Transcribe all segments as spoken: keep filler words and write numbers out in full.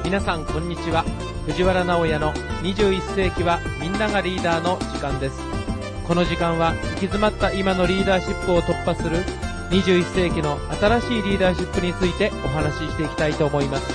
皆さんこんにちは。藤原直也のにじゅういっ世紀はみんながリーダーの時間です。この時間は行き詰まった今のリーダーシップを突破するにじゅういっ世紀の新しいリーダーシップについてお話ししていきたいと思います。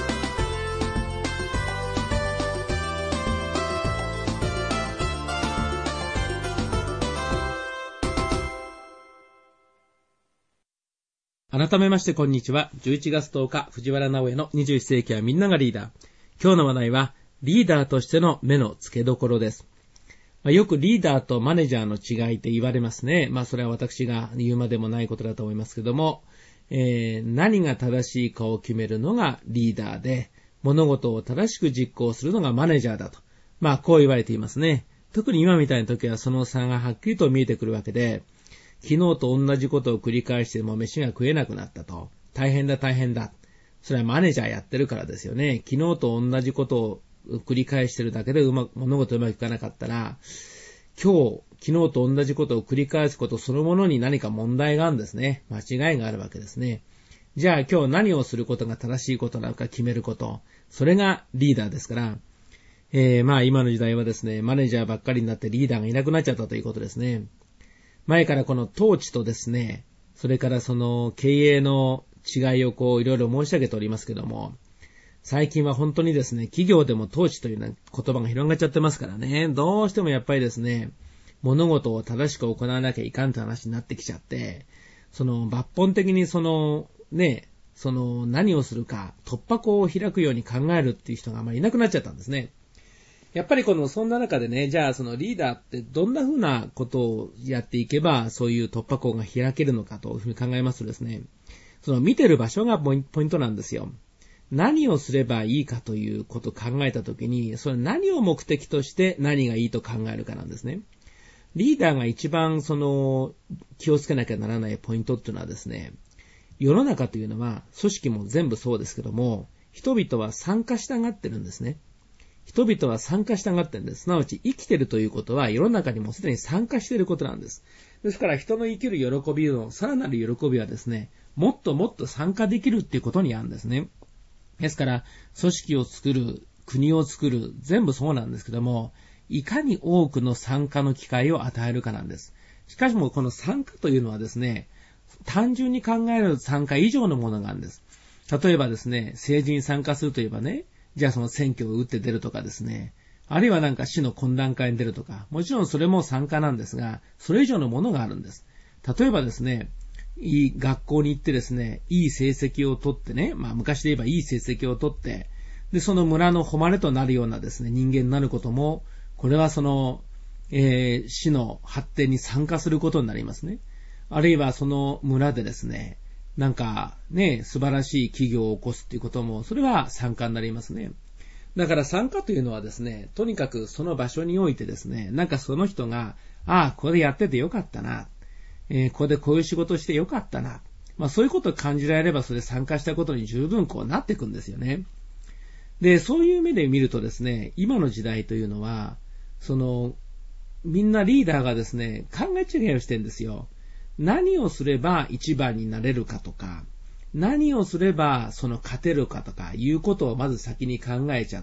改めましてこんにちは。じゅういちがつとおか、藤原直也のにじゅういっ世紀はみんながリーダー。今日の話題はリーダーとしての目の付けどころです。まあ、よくリーダーとマネージャーの違いって言われますね。まあそれは私が言うまでもないことだと思いますけども、えー、何が正しいかを決めるのがリーダーで、物事を正しく実行するのがマネージャーだと。まあこう言われていますね。特に今みたいな時はその差がはっきりと見えてくるわけで、昨日と同じことを繰り返しても飯が食えなくなったと。大変だ大変だ。それはマネージャーやってるからですよね。昨日と同じことを繰り返してるだけでうま物事うまくいかなかったら、今日、昨日と同じことを繰り返すことそのものに何か問題があるんですね。間違いがあるわけですね。じゃあ今日何をすることが正しいことなのか決めること。それがリーダーですから、えー、まあ今の時代はですね、マネージャーばっかりになってリーダーがいなくなっちゃったということですね。前からこの統治とですね、それからその経営の違いをこういろいろ申し上げておりますけども、最近は本当にですね、企業でも統治というような言葉が広がっちゃってますからね、どうしてもやっぱりですね、物事を正しく行わなきゃいかんという話になってきちゃって、その抜本的にそのね、その何をするか突破口を開くように考えるっていう人があまりいなくなっちゃったんですね。やっぱりこの、そんな中でね、じゃあそのリーダーってどんな風なことをやっていけば、そういう突破口が開けるのかというふうに考えますとですね、その見てる場所がポイントなんですよ。何をすればいいかということを考えたときに、それ何を目的として何がいいと考えるかなんですね。リーダーが一番その気をつけなきゃならないポイントっていうのはですね、世の中というのは組織も全部そうですけども、人々は参加したがってるんですね。人々は参加したがってるんです。すなわち生きてるということは世の中にもすでに参加していることなんです。ですから人の生きる喜びのさらなる喜びはですね、もっともっと参加できるっていうことにあるんですね。ですから組織を作る、国を作る、全部そうなんですけども、いかに多くの参加の機会を与えるかなんです。しかしもこの参加というのはですね、単純に考える参加以上のものがあるんです。例えばですね、政治に参加するといえばね、じゃあその選挙を打って出るとかですね、あるいはなんか市の懇談会に出るとか、もちろんそれも参加なんですが、それ以上のものがあるんです。例えばですね、いい学校に行ってですね、いい成績を取ってね、まあ昔で言えばいい成績を取って、で、その村の誉れとなるようなですね、人間になることも、これはその、えー、市の発展に参加することになりますね。あるいはその村でですね、なんかね、素晴らしい企業を起こすっていうことも、それは参加になりますね。だから参加というのはですね、とにかくその場所においてですね、なんかその人が、ああ、ここでやっててよかったな、えー、ここでこういう仕事してよかったな、まあそういうことを感じられれば、それ参加したことに十分こうなっていくんですよね。で、そういう目で見るとですね、今の時代というのは、その、みんなリーダーがですね、考え違いをしてるんですよ。何をすれば一番になれるかとか、何をすればその勝てるかとかいうことをまず先に考えちゃって、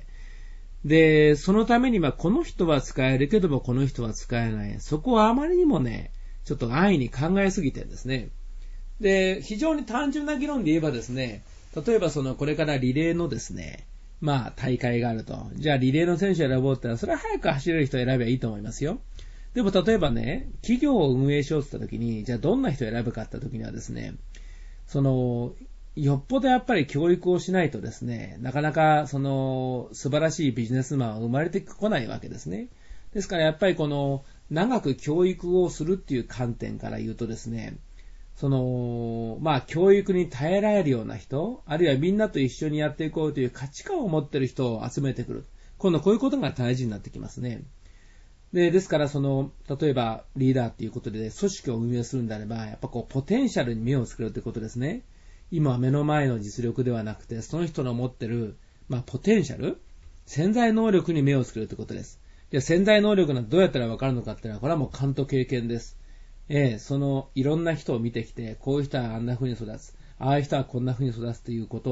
で、そのためにはこの人は使えるけどもこの人は使えない。そこはあまりにもね、ちょっと安易に考えすぎてるんですね。で、非常に単純な議論で言えばですね、例えばそのこれからリレーのですね、まあ大会があると。じゃあリレーの選手を選ぼうって言ったら、それは早く走れる人を選べばいいと思いますよ。でも例えばね、企業を運営しようとしたときに、じゃあどんな人を選ぶかってときにはですね、その、よっぽどやっぱり教育をしないとですね、なかなかその素晴らしいビジネスマンは生まれてこないわけですね。ですからやっぱりこの長く教育をするっていう観点から言うとですね、その、まあ教育に耐えられるような人、あるいはみんなと一緒にやっていこうという価値観を持っている人を集めてくる。今度こういうことが大事になってきますね。で、ですからその、例えばリーダーっていうことで組織を運営するんであれば、やっぱこうポテンシャルに目をつけるということですね。今は目の前の実力ではなくて、その人の持ってる、まあポテンシャル、潜在能力に目をつけるということです。で、潜在能力がどうやったらわかるのかっていうのは、これはもう勘と経験です。ええ、そのいろんな人を見てきて、こういう人はあんな風に育つ、ああいう人はこんな風に育つということを、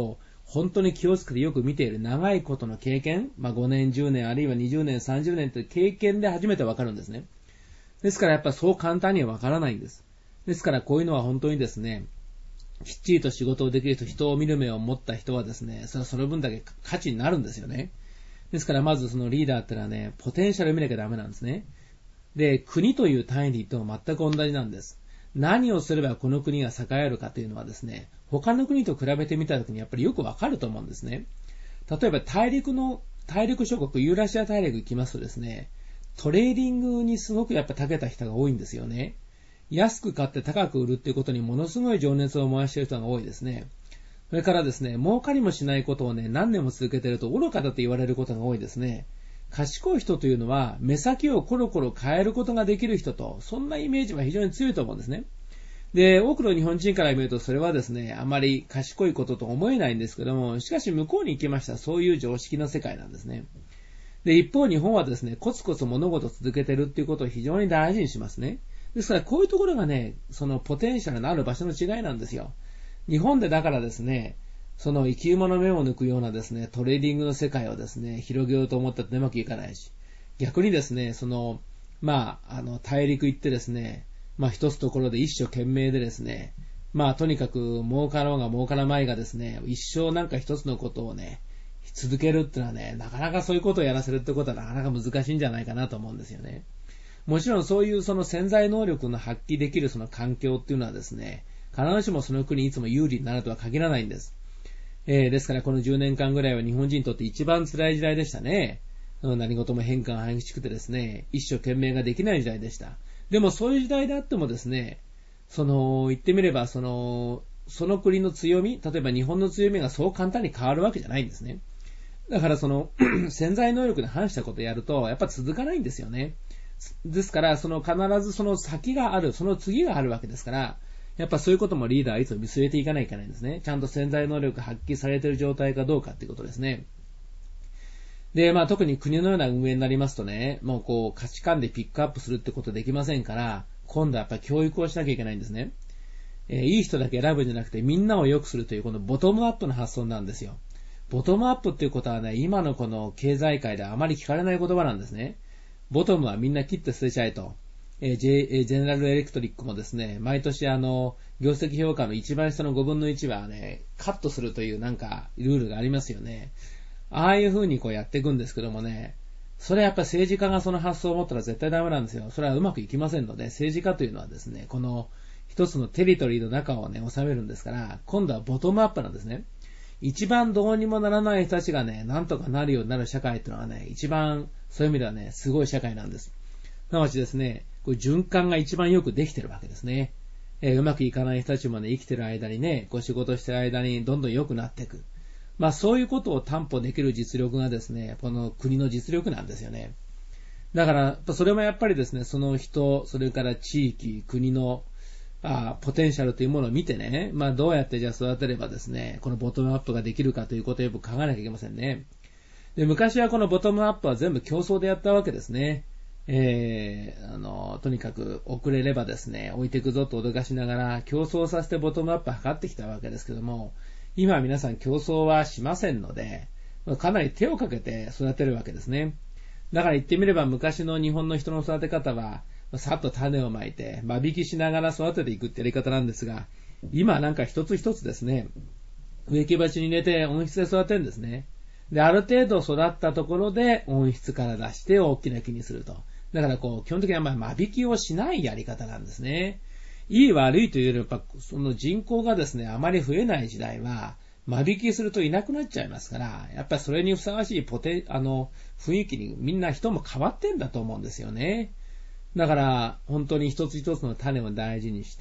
本当に気をつけてよく見ている長いことの経験、まあごねん、じゅうねん、あるいはにじゅうねん、さんじゅうねんという経験で初めてわかるんですね。ですからやっぱりそう簡単にはわからないんです。ですからこういうのは本当にですね、きっちりと仕事をできる人、人を見る目を持った人はですね、それはその分だけ価値になるんですよね。ですからまずそのリーダーってのはね、ポテンシャルを見なきゃダメなんですね。で、国という単位で言っても全く同じなんです。何をすればこの国が栄えるかというのはですね、他の国と比べてみたときにやっぱりよくわかると思うんですね。例えば大陸の、大陸諸国、ユーラシア大陸行きますとですね、トレーディングにすごくやっぱ長けた人が多いんですよね。安く買って高く売るっていうことにものすごい情熱を燃やしている人が多いですね。それからですね、儲かりもしないことをね、何年も続けていると愚かだと言われることが多いですね。賢い人というのは、目先をコロコロ変えることができる人と、そんなイメージは非常に強いと思うんですね。で、多くの日本人から見ると、それはですね、あまり賢いことと思えないんですけども、しかし向こうに行きましたら、そういう常識の世界なんですね。で、一方日本はですね、コツコツ物事を続けてるっていうことを非常に大事にしますね。ですから、こういうところがね、そのポテンシャルのある場所の違いなんですよ。日本でだからですね、その生き馬の目を抜くようなですね、トレーディングの世界をですね、広げようと思ったってうまくいかないし、逆にですね、その、まあ、あの、大陸行ってですね、まあ一つところで一生懸命でですね、まあとにかく儲かろうが儲からないがですね、一生なんか一つのことをね、続けるってのはね、なかなかそういうことをやらせるってことはなかなか難しいんじゃないかなと思うんですよね。もちろんそういうその潜在能力の発揮できるその環境っていうのはですね、必ずしもその国にいつも有利になるとは限らないんです。えー、ですからこのじゅうねんかんぐらいは日本人にとって一番辛い時代でしたね。何事も変化が激しくてですね、一生懸命ができない時代でした。でもそういう時代であってもですね、その、言ってみればその、その国の強み、例えば日本の強みがそう簡単に変わるわけじゃないんですね。だからその、潜在能力に反したことをやると、やっぱ続かないんですよね。ですから、その必ずその先がある、その次があるわけですから、やっぱそういうこともリーダーはいつも見据えていかないといけないんですね。ちゃんと潜在能力が発揮されている状態かどうかっていうことですね。で、まあ特に国のような運営になりますとね、もうこう価値観でピックアップするってことできませんから、今度はやっぱり教育をしなきゃいけないんですね。えー、いい人だけ選ぶんじゃなくてみんなを良くするというこのボトムアップの発想なんですよ。ボトムアップっていうことはね、今のこの経済界ではあまり聞かれない言葉なんですね。ボトムはみんな切って捨てちゃえと。えー、J、ジェネラルエレクトリックもですね、毎年あの、業績評価の一番下のごぶんのいちはね、カットするというなんかルールがありますよね。ああいう風にこうやっていくんですけどもね、それはやっぱり政治家がその発想を持ったら絶対ダメなんですよ。それはうまくいきませんので、政治家というのはですね、この一つのテリトリーの中をね、収めるんですから、今度はボトムアップなんですね。一番どうにもならない人たちがね、なんとかなるようになる社会っていうのはね、一番そういう意味ではね、すごい社会なんです。すなわちですね、こういう循環が一番よくできてるわけですね。えー、うまくいかない人たちもね、生きてる間にね、こう仕事してる間にどんどん良くなっていく。まあそういうことを担保できる実力がですね、この国の実力なんですよね。だから、それもやっぱりですね、その人、それから地域、国のあポテンシャルというものを見てね、まあどうやってじゃあ育てればですね、このボトムアップができるかということをよく考えなきゃいけませんね。で、昔はこのボトムアップは全部競争でやったわけですね。えー、あの、とにかく遅れればですね、置いていくぞと脅かしながら競争させてボトムアップを図ってきたわけですけども、今は皆さん競争はしませんので、かなり手をかけて育てるわけですね。だから言ってみれば昔の日本の人の育て方は、さっと種をまいて、間引きしながら育てていくってやり方なんですが、今なんか一つ一つですね、植木鉢に入れて温室で育てるんですね。で、ある程度育ったところで温室から出して大きな木にすると。だからこう、基本的にはまあ間引きをしないやり方なんですね。いい悪いというよりやっぱその人口がですね、あまり増えない時代は、間引きするといなくなっちゃいますから、やっぱりそれにふさわしいポテ、あの、雰囲気にみんな人も変わってんだと思うんですよね。だから、本当に一つ一つの種を大事にして、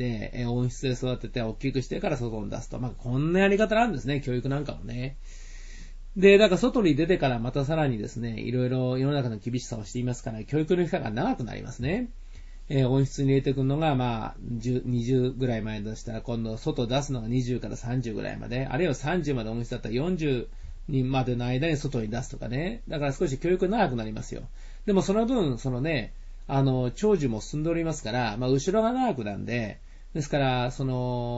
温室で育てて大きくしてから外に出すと。まあ、こんなやり方なんですね、教育なんかもね。で、だから外に出てからまたさらにですね、いろいろ世の中の厳しさをしていますから、教育の期間が長くなりますね。えー、温室に入れてくるのが、まあ、にじゅうぐらい前でしたら、今度外出すのがにじゅうからさんじゅうぐらいまで、あるいはさんじゅうまで温室だったらよんじゅうにまでの間に外に出すとかね。だから少し教育長くなりますよ。でもその分、そのね、あの、長寿も進んでおりますから、まあ、後ろが長くなんで、ですから、その、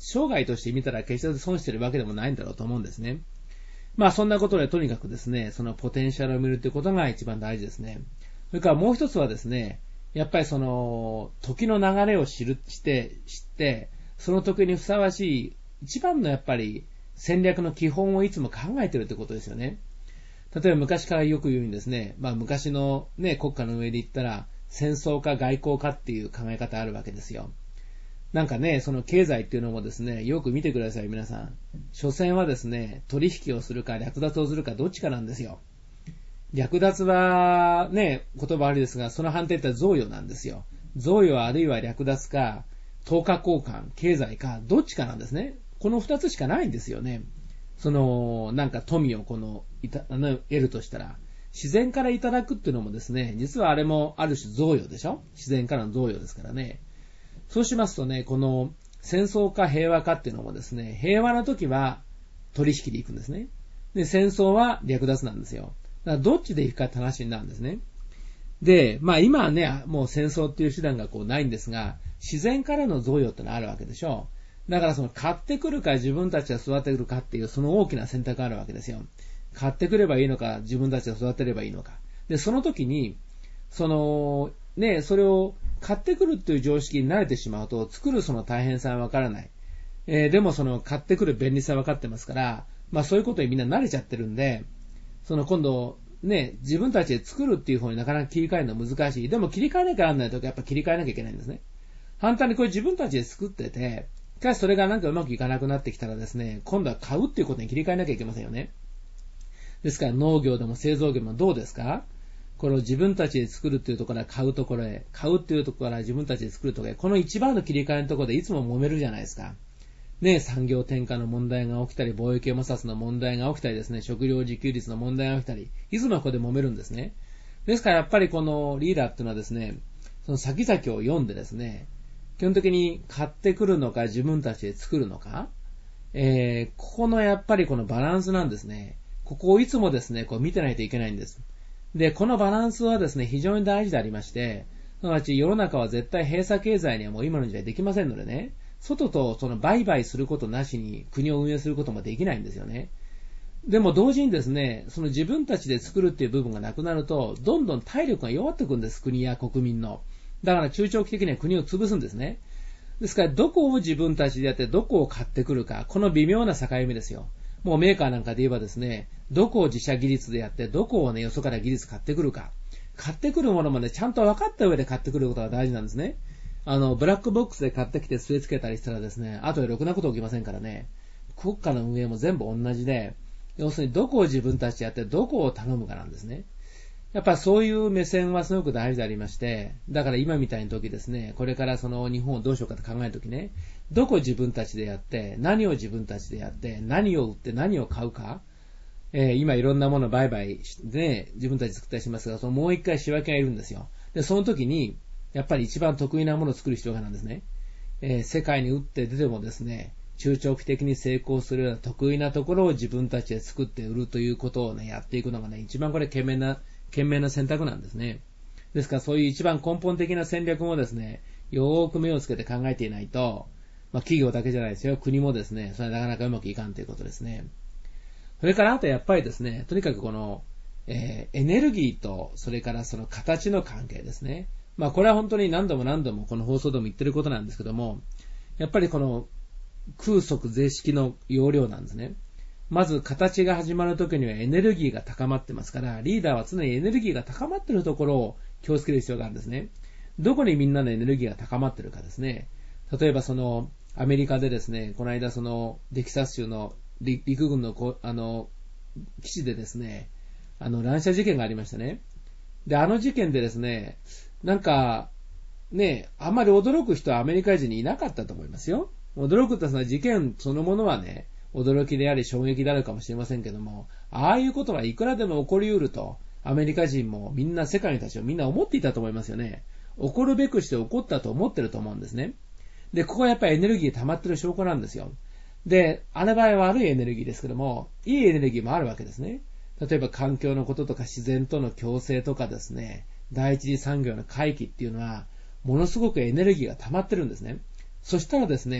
生涯として見たら決して損してるわけでもないんだろうと思うんですね。まあそんなことでとにかくですね、そのポテンシャルを見るということが一番大事ですね。それからもう一つはですね、やっぱりその時の流れを知る、して、知って、その時にふさわしい一番のやっぱり戦略の基本をいつも考えているということですよね。例えば昔からよく言うようにですね、まあ昔のね、国家の上で言ったら戦争か外交かっていう考え方あるわけですよ。なんかね、その経済っていうのもですね、よく見てください皆さん。所詮はですね、取引をするか略奪をするかどっちかなんですよ。略奪はね、言葉ありですが、その反対って贈与なんですよ。贈与あるいは略奪か、等価交換、経済か、どっちかなんですね。この二つしかないんですよね。その、なんか富をこの、いた、得るとしたら、自然からいただくっていうのもですね、実はあれもある種贈与でしょ？自然からの贈与ですからね。そうしますとね、この戦争か平和かっていうのもですね、平和な時は取引で行くんですね。で、戦争は略奪なんですよ。だからどっちで行くかって話になるんですね。で、まあ今はね、もう戦争っていう手段がこうないんですが、自然からの贈与ってのはあるわけでしょう。だからその買ってくるか自分たちが育てるかっていうその大きな選択があるわけですよ。買ってくればいいのか、自分たちが育てればいいのか。で、その時に、その、ね、それを買ってくるっていう常識に慣れてしまうと、作るその大変さはわからない。えー、でもその買ってくる便利さはわかってますから、まあそういうことにみんな慣れちゃってるんで、その今度、ね、自分たちで作るっていう方になかなか切り替えるのは難しい。でも切り替えなきゃならないときはやっぱ切り替えなきゃいけないんですね。反対にこれ自分たちで作ってて、しかしそれがなんかうまくいかなくなってきたらですね、今度は買うっていうことに切り替えなきゃいけませんよね。ですから農業でも製造業でもどうですか？これを自分たちで作るっていうところから買うところへ、買うっていうところから自分たちで作るところへ、この一番の切り替えのところでいつも揉めるじゃないですか。ね、産業転換の問題が起きたり、貿易摩擦の問題が起きたりですね、食料自給率の問題が起きたり、いつもここで揉めるんですね。ですからやっぱりこのリーダーっていうのはですね、その先々を読んでですね、基本的に買ってくるのか自分たちで作るのか、えー、ここのやっぱりこのバランスなんですね。ここをいつもですね、こう見てないといけないんです。で、このバランスはですね、非常に大事でありまして、すなわち世の中は絶対閉鎖経済にはもう今の時代できませんのでね、外とその売買することなしに国を運営することもできないんですよね。でも同時にですね、その自分たちで作るっていう部分がなくなると、どんどん体力が弱っていくんです、国や国民の。だから中長期的には国を潰すんですね。ですから、どこを自分たちでやって、どこを買ってくるか、この微妙な境目ですよ。もうメーカーなんかで言えばですね、どこを自社技術でやって、どこをね、よそから技術買ってくるか。買ってくるものまでちゃんと分かった上で買ってくることが大事なんですね。あの、ブラックボックスで買ってきて据え付けたりしたらですね、後でろくなこと起きませんからね。国家の運営も全部同じで、要するにどこを自分たちでやって、どこを頼むかなんですね。やっぱそういう目線はすごく大事でありまして、だから今みたいな時ですね、これからその日本をどうしようかと考える時ね、どこを自分たちでやって、何を自分たちでやって、何を売って何を買うか、えー、今いろんなものを売買で、ね、自分たちで作ったりしますが、そのもう一回仕分けがいるんですよ。で、その時に、やっぱり一番得意なものを作る必要があるんですね。えー、世界に打って出てもですね、中長期的に成功するような得意なところを自分たちで作って売るということをね、やっていくのがね、一番これ懸命な、懸命な選択なんですね。ですからそういう一番根本的な戦略もですね、よーく目をつけて考えていないと、まあ企業だけじゃないですよ、国もですね、それはなかなかうまくいかんということですね。それからあとやっぱりですね、とにかくこの、えー、エネルギーと、それからその形の関係ですね。まあこれは本当に何度も何度もこの放送でも言ってることなんですけども、やっぱりこの空速税式の容量なんですね。まず形が始まるときにはエネルギーが高まってますから、リーダーは常にエネルギーが高まっているところを気をつける必要があるんですね。どこにみんなのエネルギーが高まっているかですね。例えばそのアメリカでですね、この間そのテキサス州の陸軍のこあの基地でですね、あの乱射事件がありましたね。で、あの事件でですね、なんかね、あんまり驚く人はアメリカ人にいなかったと思いますよ。驚くとその事件そのものはね、驚きであり衝撃であるかもしれませんけども、ああいうことはいくらでも起こり得ると、アメリカ人もみんな世界の人たちもみんな思っていたと思いますよね。起こるべくして起こったと思ってると思うんですね。で、ここはやっぱりエネルギー溜まってる証拠なんですよ。で、あの場合は悪いエネルギーですけども、いいエネルギーもあるわけですね。例えば環境のこととか自然との共生とかですね、第一次産業の回帰っていうのは、ものすごくエネルギーが溜まってるんですね。そしたらですね、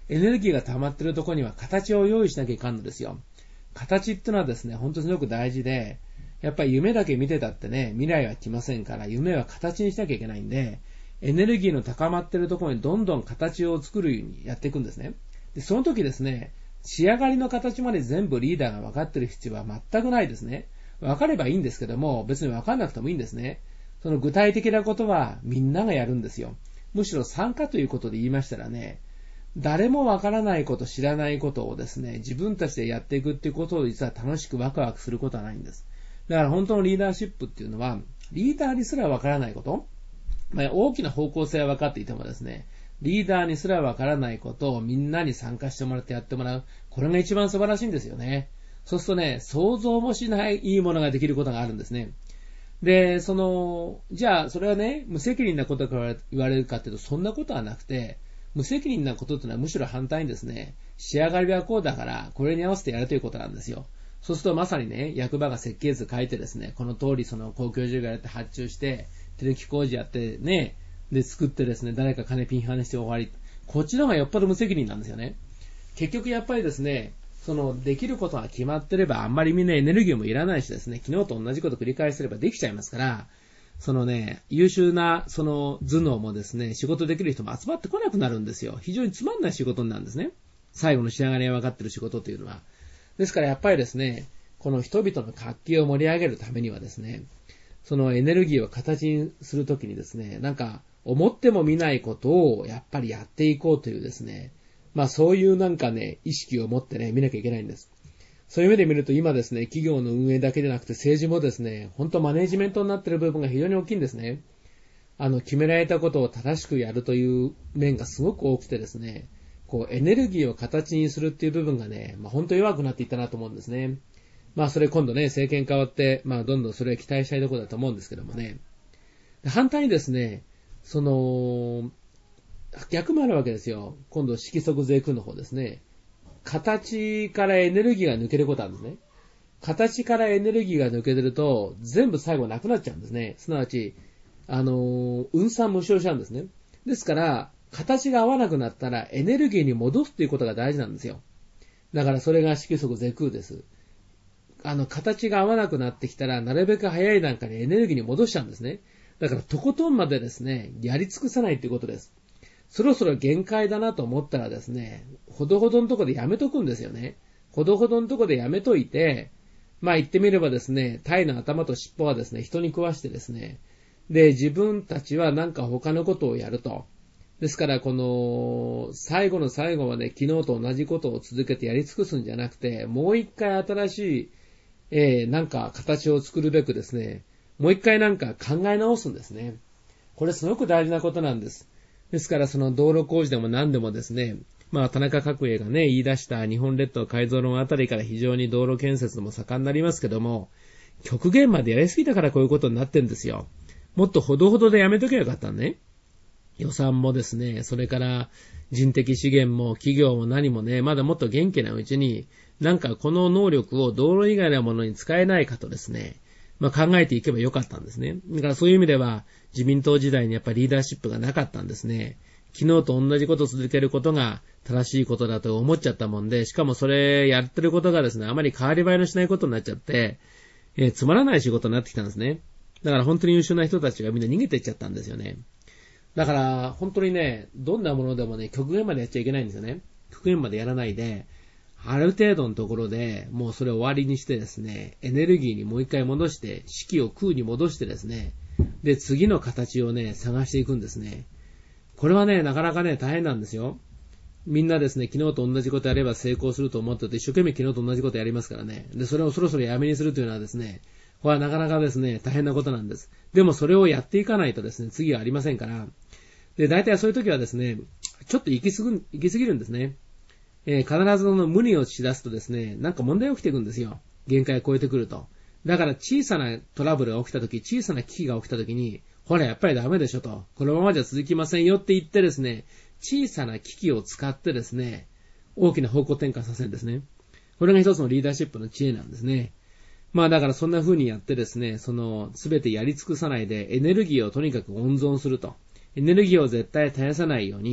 エネルギーが溜まってるところには形を用意しなきゃいかんのですよ。形ってのはですね、本当にすごく大事で、やっぱり夢だけ見てたってね、未来は来ませんから、夢は形にしなきゃいけないんで、エネルギーの高まってるところにどんどん形を作るようにやっていくんですね。で、その時ですね、仕上がりの形まで全部リーダーが分かってる必要は全くないですね。分かればいいんですけども、別に分かんなくてもいいんですね。その具体的なことはみんながやるんですよ。むしろ参加ということで言いましたらね、誰もわからないこと、知らないことをですね、自分たちでやっていくっていうことを実は楽しくワクワクすることはないんです。だから本当のリーダーシップっていうのは、リーダーにすらわからないこと、まあ、大きな方向性は分かっていてもですね、リーダーにすらわからないことをみんなに参加してもらってやってもらう。これが一番素晴らしいんですよね。そうするとね、想像もしないいいものができることがあるんですね。で、その、じゃあそれはね、無責任なことから言われるかっていうと、そんなことはなくて、無責任なことっていうのはむしろ反対にですね、仕上がりはこうだから、これに合わせてやるということなんですよ。そうするとまさにね、役場が設計図書いてですね、この通りその公共事業やって発注して、手抜き工事やってね、で作ってですね、誰か金ピンハネして終わり。こっちの方がよっぽど無責任なんですよね。結局やっぱりですね、そのできることが決まってればあんまりみんなエネルギーもいらないしですね、昨日と同じこと繰り返せればできちゃいますから、そのね、優秀な、その頭脳もですね、仕事できる人も集まってこなくなるんですよ。非常につまんない仕事になるんですね。最後の仕上がりが分かってる仕事というのは。ですからやっぱりですね、この人々の活気を盛り上げるためにはですね、そのエネルギーを形にするときにですね、なんか思っても見ないことをやっぱりやっていこうというですね、まあそういうなんかね、意識を持ってね、見なきゃいけないんです。そういう目で見ると今ですね、企業の運営だけでなくて政治もですね、本当マネジメントになっている部分が非常に大きいんですね。あの、決められたことを正しくやるという面がすごく多くてですね、こうエネルギーを形にするっていう部分がね、まあ本当弱くなっていったなと思うんですね。まあそれ今度ね、政権変わって、まあどんどんそれを期待したいところだと思うんですけどもね。反対にですね、その、逆もあるわけですよ。今度色即是空の方ですね。形からエネルギーが抜けることあるんですね。形からエネルギーが抜けてると、全部最後なくなっちゃうんですね。すなわち、あの、運算無償しちゃうんですね。ですから、形が合わなくなったらエネルギーに戻すっていうことが大事なんですよ。だからそれが色即是空です。あの、形が合わなくなってきたら、なるべく早い段階にエネルギーに戻しちゃうんですね。だから、とことんまでですね、やり尽くさないっていうことです。そろそろ限界だなと思ったらですね、ほどほどのとこでやめとくんですよね。ほどほどのとこでやめといて、まあ言ってみればですね、鯛の頭と尻尾はですね、人に食わしてですね、で、自分たちはなんか他のことをやると。ですから、この、最後の最後まで昨日と同じことを続けてやり尽くすんじゃなくて、もう一回新しい、えー、なんか形を作るべくですね、もう一回なんか考え直すんですね。これすごく大事なことなんです。ですからその道路工事でも何でもですね、まあ田中角栄がね、言い出した日本列島改造論あたりから非常に道路建設も盛んになりますけども、極限までやりすぎたからこういうことになってるんですよ。もっとほどほどでやめとけばよかったんね。予算もですね、それから人的資源も企業も何もね、まだもっと元気なうちに、なんかこの能力を道路以外のものに使えないかとですね、まあ考えていけばよかったんですね。だからそういう意味では自民党時代にやっぱりリーダーシップがなかったんですね。昨日と同じことを続けることが正しいことだと思っちゃったもんで、しかもそれやってることがですね、あまり変わり映えのしないことになっちゃって、えー、つまらない仕事になってきたんですね。だから本当に優秀な人たちがみんな逃げていっちゃったんですよね。だから本当にね、どんなものでもね、極限までやっちゃいけないんですよね。極限までやらないで、ある程度のところでもうそれを終わりにしてですね、エネルギーにもう一回戻して、士気を空に戻してですね、で、次の形をね、探していくんですね。これはね、なかなかね、大変なんですよ。みんなですね、昨日と同じことやれば成功すると思ってて、一生懸命昨日と同じことやりますからね。で、それをそろそろやめにするというのはですね、これはなかなかですね、大変なことなんです。でもそれをやっていかないとですね、次はありませんから。で、大体そういう時はですね、ちょっと行き過ぎ、行き過ぎるんですね。えー、必ずの無理をしだすとですね、なんか問題が起きていくんですよ。限界を超えてくると。だから小さなトラブルが起きた時、小さな危機が起きた時に、ほらやっぱりダメでしょと。このままじゃ続きませんよって言ってですね、小さな危機を使ってですね、大きな方向転換させるんですね。これが一つのリーダーシップの知恵なんですね。まあだからそんな風にやってですね、その全てやり尽くさないでエネルギーをとにかく温存すると。エネルギーを絶対絶やさないように、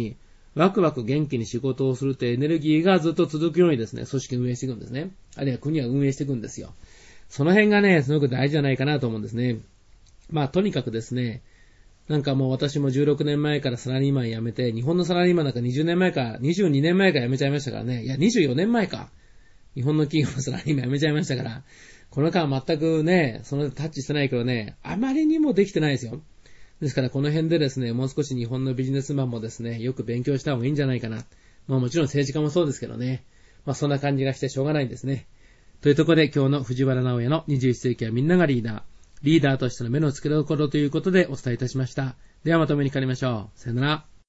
ワクワク元気に仕事をするというエネルギーがずっと続くようにですね、組織運営していくんですね。あるいは国は運営していくんですよ。その辺がね、すごく大事じゃないかなと思うんですね。まあ、とにかくですね、なんかもう私もじゅうろくねんまえからサラリーマン辞めて、日本のサラリーマンなんかにじゅうねんまえか、にじゅうにねんまえから辞めちゃいましたからね。いや、にじゅうよねんまえか。日本の企業のサラリーマン辞めちゃいましたから、この間全くね、そのタッチしてないけどね、あまりにもできてないですよ。ですからこの辺でですね、もう少し日本のビジネスマンもですね、よく勉強した方がいいんじゃないかな。まあもちろん政治家もそうですけどね。まあそんな感じがしてしょうがないんですね。というところで今日の藤原直也のにじゅういっ世紀はみんながリーダー。リーダーとしての目の付けどころということでお伝えいたしました。ではまとめにかかりましょう。さよなら。